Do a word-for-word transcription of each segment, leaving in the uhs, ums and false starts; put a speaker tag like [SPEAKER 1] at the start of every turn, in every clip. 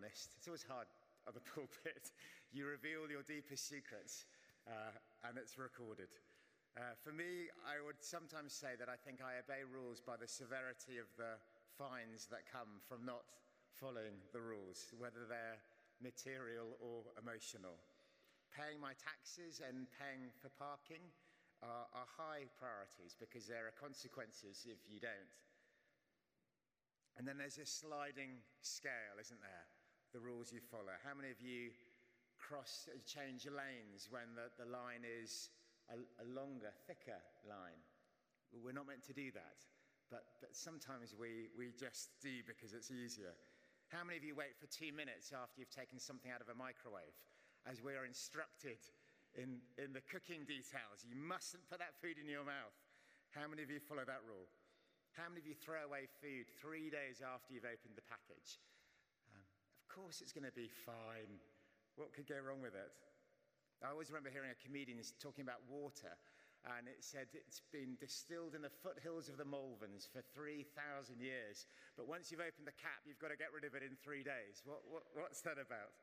[SPEAKER 1] honest. It's always hard on the pulpit. You reveal your deepest secrets, uh, and it's recorded. Uh, for me, I would sometimes say that I think I obey rules by the severity of the fines that come from not following the rules, whether they're material or emotional. Paying my taxes and paying for parking are, are high priorities because there are consequences if you don't. And then there's a sliding scale, isn't there? The rules you follow. How many of you cross, change lanes when the, the line is a, a longer, thicker line? We're not meant to do that, but, but sometimes we, we just do because it's easier. How many of you wait for two minutes after you've taken something out of a microwave? As we are instructed in, in the cooking details, you mustn't put that food in your mouth. How many of you follow that rule? How many of you throw away food three days after you've opened the package? Um, of course it's going to be fine. What could go wrong with it? I always remember hearing a comedian talking about water, and it said it's been distilled in the foothills of the Malverns for three thousand years, but once you've opened the cap, you've got to get rid of it in three days. What, what, what's that about?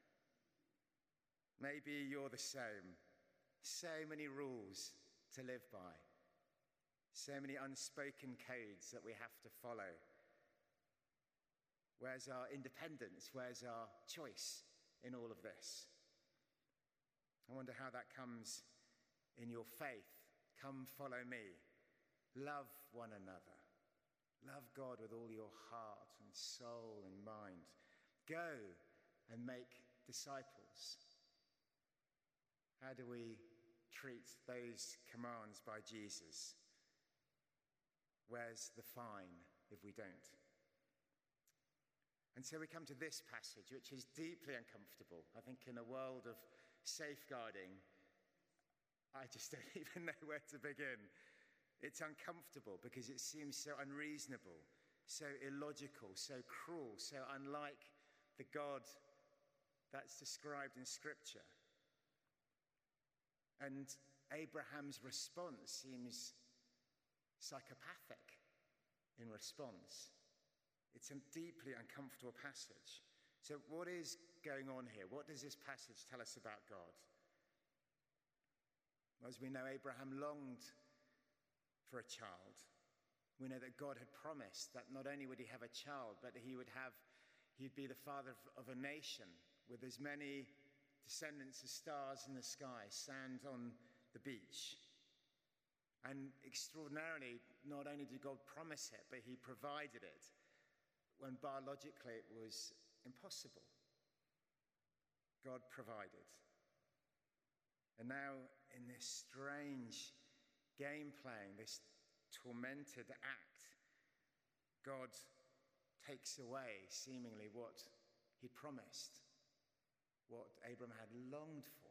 [SPEAKER 1] Maybe you're the same. So many rules to live by. So many unspoken codes that we have to follow. Where's our independence? Where's our choice in all of this? I wonder how that comes in your faith. Come follow me. Love one another. Love God with all your heart and soul and mind. Go and make disciples. How do we treat those commands by Jesus? Where's the fine if we don't? And so we come to this passage, which is deeply uncomfortable. I think in a world of safeguarding, I just don't even know where to begin. It's uncomfortable because it seems so unreasonable, so illogical, so cruel, so unlike the God that's described in Scripture. And Abraham's response seems psychopathic in response. It's a deeply uncomfortable passage. So what is going on here? What does this passage tell us about God? Well, as we know, Abraham longed for a child. We know that God had promised that not only would he have a child, but he would have, he'd be the father of, of a nation with as many descendants as stars in the sky, sand on the beach. And extraordinarily, not only did God promise it, but he provided it when biologically it was impossible. God provided. And now in this strange game playing, this tormented act, God takes away seemingly what he promised, what Abraham had longed for.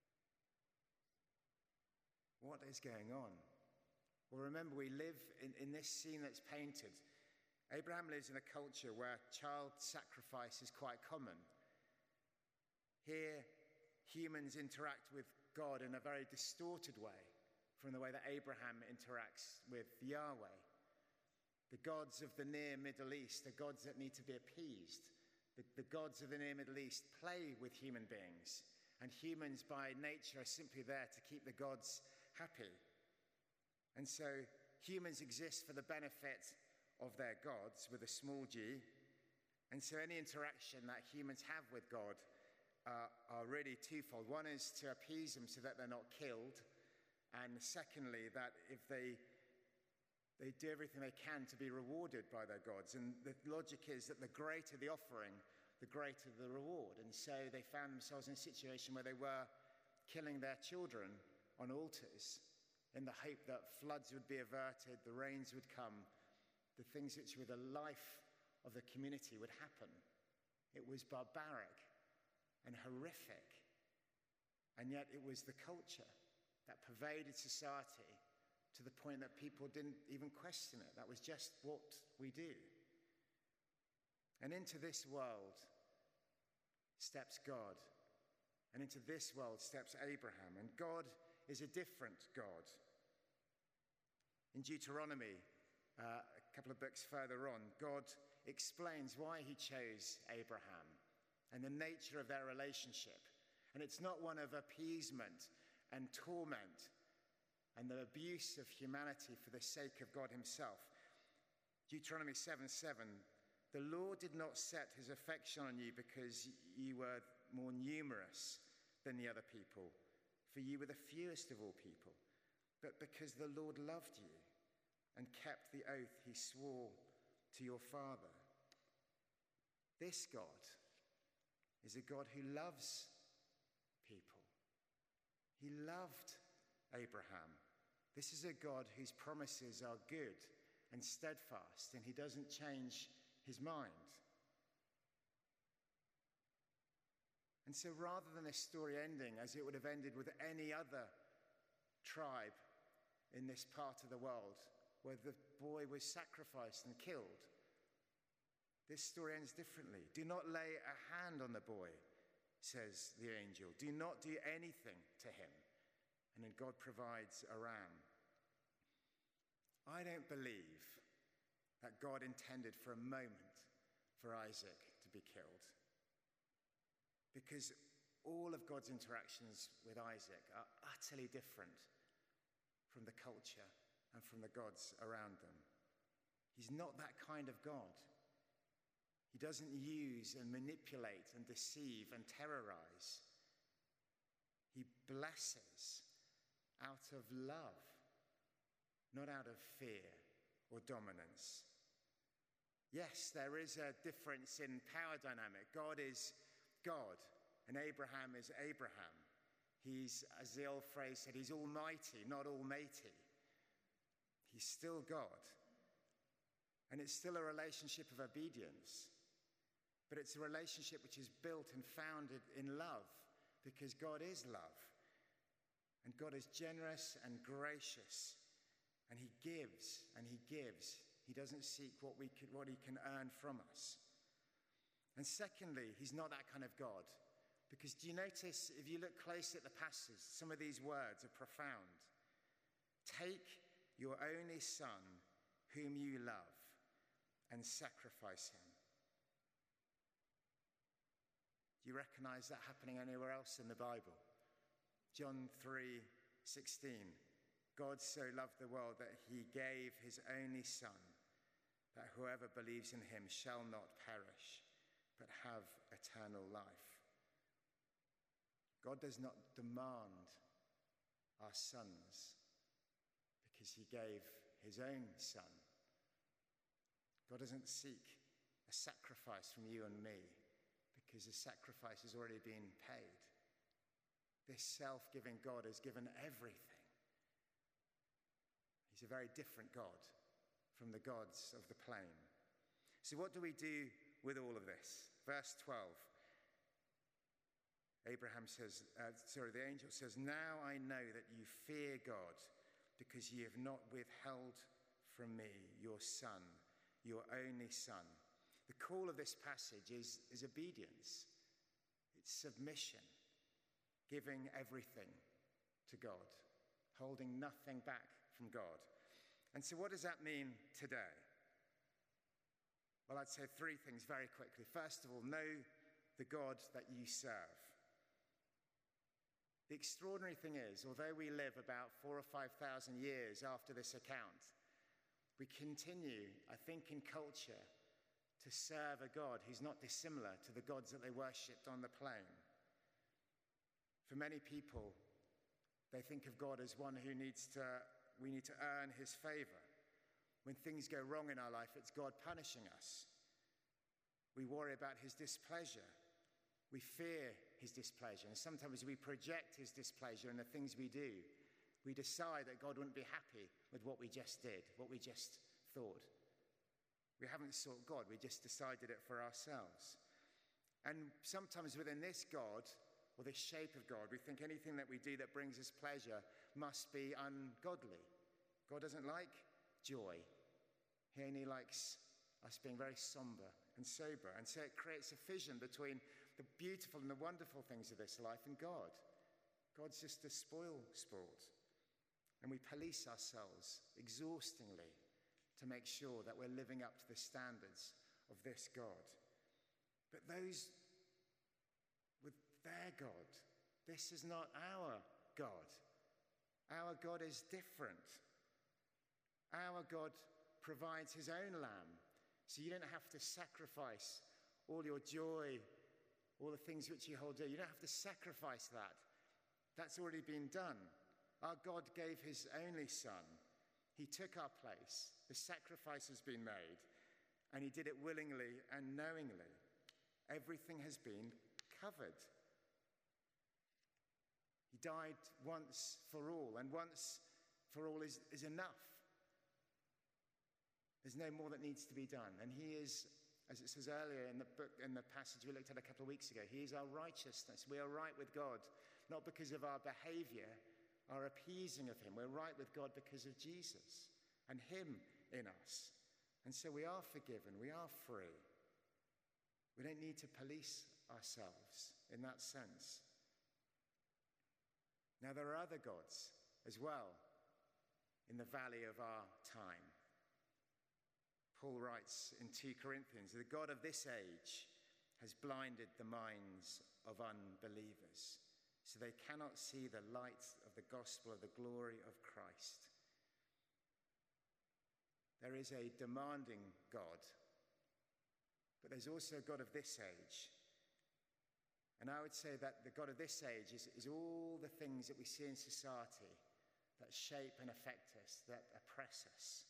[SPEAKER 1] What is going on? Well, remember, we live in, in this scene that's painted. Abraham lives in a culture where child sacrifice is quite common. Here, humans interact with God in a very distorted way from the way that Abraham interacts with Yahweh. The gods of the near Middle East are gods that need to be appeased. The, the gods of the near Middle East play with human beings, and humans by nature are simply there to keep the gods happy. And so humans exist for the benefit of their gods with a small g. And so any interaction that humans have with God uh, are really twofold. One is to appease them so that they're not killed. And secondly, that if they they do everything they can to be rewarded by their gods. And the logic is that the greater the offering, the greater the reward. And so they found themselves in a situation where they were killing their children on altars in the hope that floods would be averted, the rains would come, the things which were the life of the community would happen. It was barbaric and horrific, and yet it was the culture that pervaded society to the point that people didn't even question it. That was just what we do. And into this world steps God. And into this world steps Abraham. And God is a different God. In Deuteronomy, uh, a couple of books further on, God explains why he chose Abraham. and the nature of their relationship. And it's not one of appeasement and torment and the abuse of humanity for the sake of God himself. Deuteronomy seven seven, the Lord did not set his affection on you because you were more numerous than the other people, for you were the fewest of all people, but because the Lord loved you and kept the oath he swore to your father. This God is a God who loves people. He loved Abraham. This is a God whose promises are good and steadfast, and he doesn't change his mind. And so rather than this story ending as it would have ended with any other tribe in this part of the world where the boy was sacrificed and killed, this story ends differently. Do not lay a hand on the boy, says the angel. Do not do anything to him. And then God provides a ram. I don't believe that God intended for a moment for Isaac to be killed, because all of God's interactions with Isaac are utterly different from the culture and from the gods around them. He's not that kind of God. He doesn't use and manipulate and deceive and terrorize. He blesses out of love, not out of fear or dominance. Yes, there is a difference in power dynamic. God is God, and Abraham is Abraham. He's, as the old phrase said, he's almighty, not almatey. He's still God. And it's still a relationship of obedience. But it's a relationship which is built and founded in love, because God is love. And God is generous and gracious. And he gives and he gives. He doesn't seek what we can, what he can earn from us. And secondly, he's not that kind of God. Because do you notice, if you look closely at the passage, some of these words are profound. Take your only son, whom you love, and sacrifice him. Do you recognize that happening anywhere else in the Bible? John three sixteen. God so loved the world that he gave his only son, that whoever believes in him shall not perish, but have eternal life. God does not demand our sons because he gave his own son. God doesn't seek a sacrifice from you and me because the sacrifice has already been paid. This self-giving God has given everything. He's a very different God from the gods of the plain. So what do we do with all of this? Verse twelve. Abraham says, uh, sorry, the angel says, now I know that you fear God because you have not withheld from me your son, your only son. The call of this passage is, is obedience. It's submission, giving everything to God, holding nothing back from God. And so what does that mean today? Well, I'd say three things very quickly. First of all, know the God that you serve. The extraordinary thing is, although we live about four or five thousand years after this account, we continue, I think, in culture to serve a God who's not dissimilar to the gods that they worshipped on the plain. For many people, they think of God as one who needs to, we need to earn his favor. When things go wrong in our life, it's God punishing us. We worry about his displeasure. We fear his displeasure. And sometimes we project his displeasure in the things we do. We decide that God wouldn't be happy with what we just did, what we just thought. We haven't sought God. We just decided it for ourselves. And sometimes within this God, or this shape of God, we think anything that we do that brings us pleasure must be ungodly. God doesn't like joy. He only likes us being very somber and sober. And so it creates a fission between the beautiful and the wonderful things of this life and God. God's just a spoil sport. And we police ourselves exhaustingly to make sure that we're living up to the standards of this God. But those their God. This is not our God. Our God is different. Our God provides his own lamb, so you don't have to sacrifice all your joy, all the things which you hold dear. You don't have to sacrifice that. That's already been done. Our God gave his only son. He took our place. The sacrifice has been made, and he did it willingly and knowingly. Everything has been covered. He died once for all, and once for all is, is enough. There's no more that needs to be done. And he is, as it says earlier in the book, in the passage we looked at a couple of weeks ago, he is our righteousness. We are right with God, not because of our behavior, our appeasing of him. We're right with God because of Jesus and him in us. And so we are forgiven. We are free. We don't need to police ourselves in that sense. Now, there are other gods as well in the valley of our time. Paul writes in two Corinthians, the God of this age has blinded the minds of unbelievers, so they cannot see the light of the gospel of the glory of Christ. There is a demanding God, but there's also a God of this age. And I would say that the God of this age is, is all the things that we see in society that shape and affect us, that oppress us.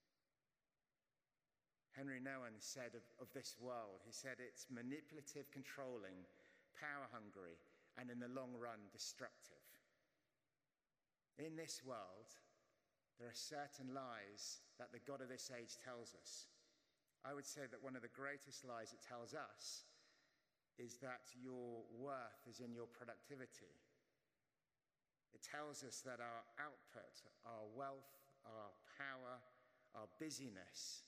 [SPEAKER 1] Henry Nouwen said of, of this world, he said it's manipulative, controlling, power-hungry, and in the long run, destructive. In this world, there are certain lies that the God of this age tells us. I would say that one of the greatest lies it tells us is that your worth is in your productivity. It tells us that our output, our wealth, our power, our busyness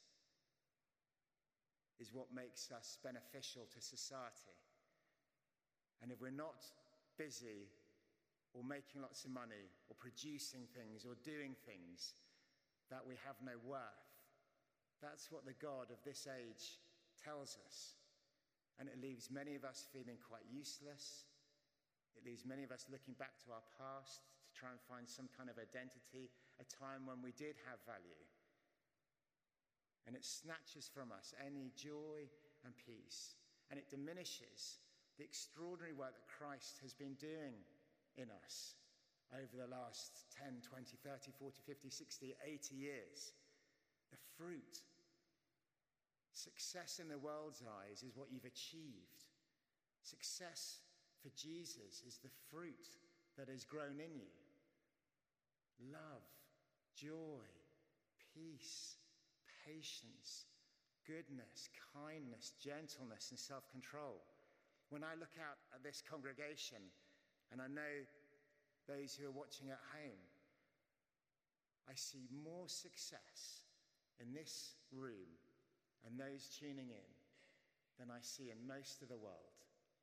[SPEAKER 1] is what makes us beneficial to society. And if we're not busy or making lots of money or producing things or doing things, that we have no worth. That's what the God of this age tells us. And it leaves many of us feeling quite useless. It leaves many of us looking back to our past to try and find some kind of identity, a time when we did have value. And it snatches from us any joy and peace. And it diminishes the extraordinary work that Christ has been doing in us over the last ten, twenty, thirty, forty, fifty, sixty, eighty years. The fruit. Success in the world's eyes is what you've achieved. Success for Jesus is the fruit that has grown in you. Love, joy, peace, patience, goodness, kindness, gentleness, and self-control. When I look out at this congregation, and I know those who are watching at home, I see more success in this room and those tuning in than I see in most of the world.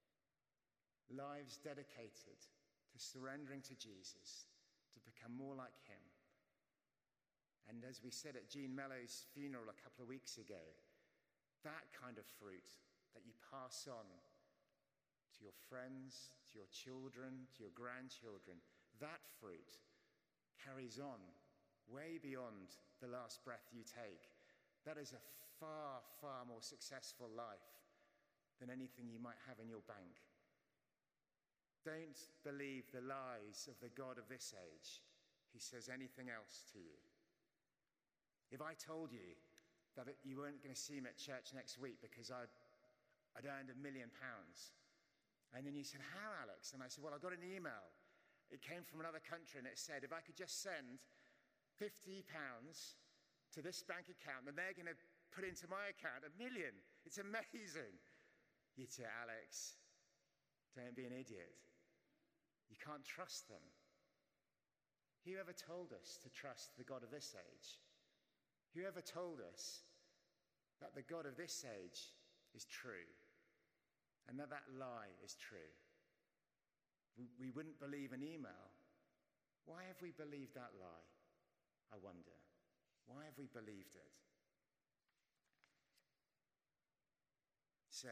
[SPEAKER 1] Lives dedicated to surrendering to Jesus, to become more like him. And as we said at Jean Mellow's funeral a couple of weeks ago, that kind of fruit that you pass on to your friends, to your children, to your grandchildren, that fruit carries on way beyond the last breath you take. That is a far, far more successful life than anything you might have in your bank. Don't believe the lies of the God of this age who says anything else to you. If I told you that you weren't going to see me at church next week because I'd, I'd earned a million pounds, and then you said, how, Alex? And I said, well, I got an email. It came from another country, and it said, if I could just send fifty pounds to this bank account, then they're going to put into my account a million. It's amazing. You'd say, Alex, don't be an idiot. You can't trust them. Whoever told us to trust the God of this age? Whoever told us that the God of this age is true and that that lie is true? We wouldn't believe an email. Why have we believed that lie? I wonder. Why have we believed it? So,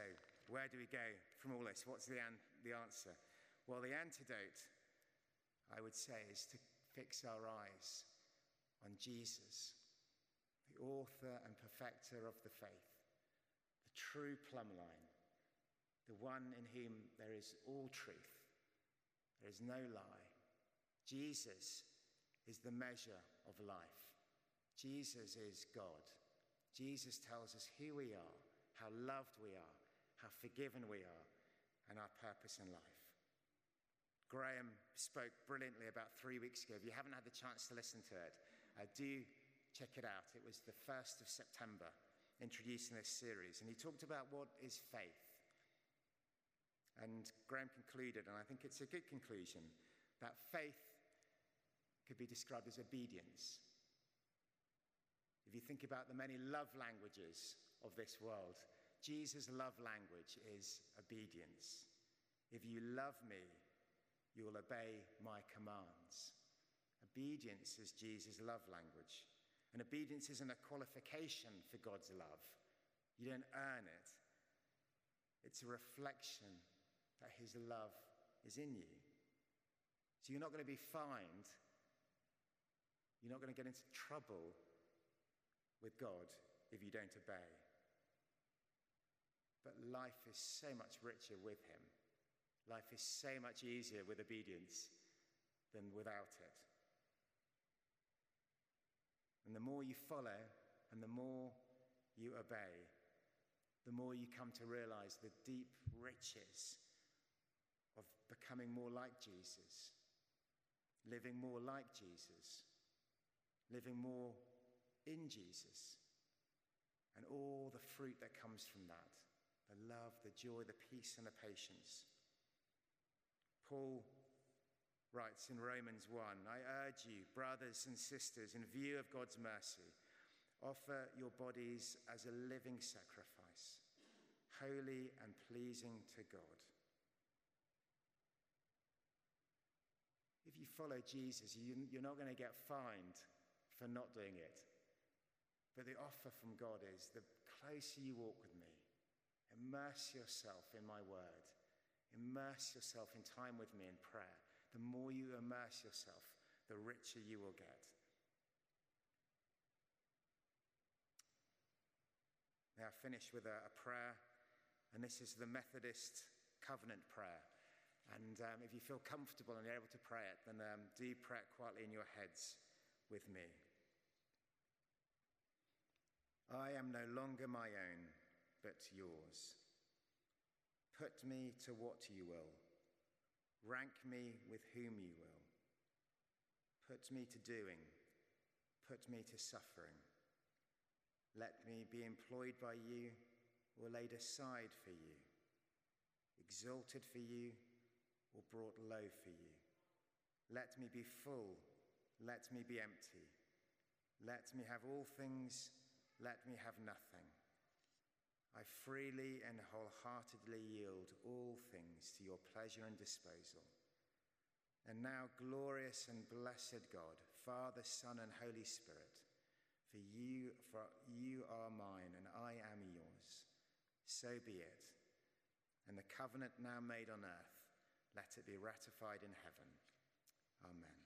[SPEAKER 1] Where do we go from all this? What's the, an- the answer? Well, the antidote, I would say, is to fix our eyes on Jesus, the author and perfecter of the faith, the true plumb line, the one in whom there is all truth, there is no lie. Jesus is the measure of life. Jesus is God. Jesus tells us who we are, how loved we are, how forgiven we are, and our purpose in life. Graham spoke brilliantly about three weeks ago. If you haven't had the chance to listen to it, uh, do check it out. It was the first of September, introducing this series. And he talked about what is faith. And Graham concluded, and I think it's a good conclusion, that faith could be described as obedience. If you think about the many love languages of this world, Jesus' love language is obedience. If you love me, you will obey my commands. Obedience is Jesus' love language. And obedience isn't a qualification for God's love. You don't earn it. It's a reflection that his love is in you. So you're not going to be fined. You're not going to get into trouble with God if you don't obey. But life is so much richer with him. Life is so much easier with obedience than without it. And the more you follow and the more you obey, the more you come to realize the deep riches of becoming more like Jesus, living more like Jesus, living more in Jesus, and all the fruit that comes from that, the love, the joy, the peace, and the patience. Paul writes in Romans one, I urge you, brothers and sisters, in view of God's mercy, offer your bodies as a living sacrifice, holy and pleasing to God. If you follow Jesus, you're not going to get fined for not doing it. But the offer from God is, the closer you walk with me, immerse yourself in my word, immerse yourself in time with me in prayer. The more you immerse yourself, the richer you will get. Now I finish with a, a prayer, and this is the Methodist covenant prayer. And um, if you feel comfortable and you're able to pray it, then um, do pray it quietly in your heads with me. I am no longer my own, but yours. Put me to what you will. Rank me with whom you will. Put me to doing. Put me to suffering. Let me be employed by you or laid aside for you, exalted for you or brought low for you. Let me be full. Let me be empty. Let me have all things. Let me have nothing. I freely and wholeheartedly yield all things to your pleasure and disposal. And now, glorious and blessed God, Father, Son, and Holy Spirit, for you, for you are mine and I am yours. So be it. And the covenant now made on earth, let it be ratified in heaven. Amen.